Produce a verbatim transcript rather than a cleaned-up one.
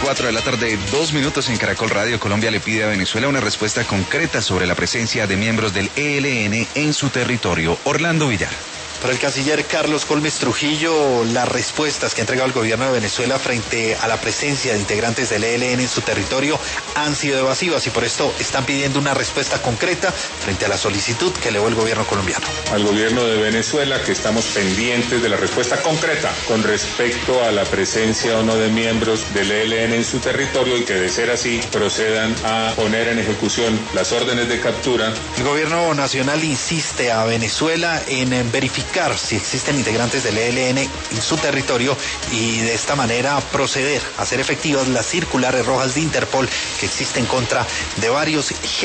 cuatro de la tarde, dos minutos en Caracol Radio. Colombia le pide a Venezuela una respuesta concreta sobre la presencia de miembros del E L N en su territorio. Orlando Villar. Para el canciller Carlos Colmes Trujillo, las respuestas que ha entregado el gobierno de Venezuela frente a la presencia de integrantes del E L N en su territorio han sido evasivas y por esto están pidiendo una respuesta concreta frente a la solicitud que elevó el gobierno colombiano. Al gobierno de Venezuela que estamos pendientes de la respuesta concreta con respecto a la presencia o no de miembros del E L N en su territorio y que de ser así procedan a poner en ejecución las órdenes de captura. El gobierno nacional insiste a Venezuela en verificar si existen integrantes del E L N en su territorio y de esta manera proceder a hacer efectivas las circulares rojas de Interpol que existen contra de varios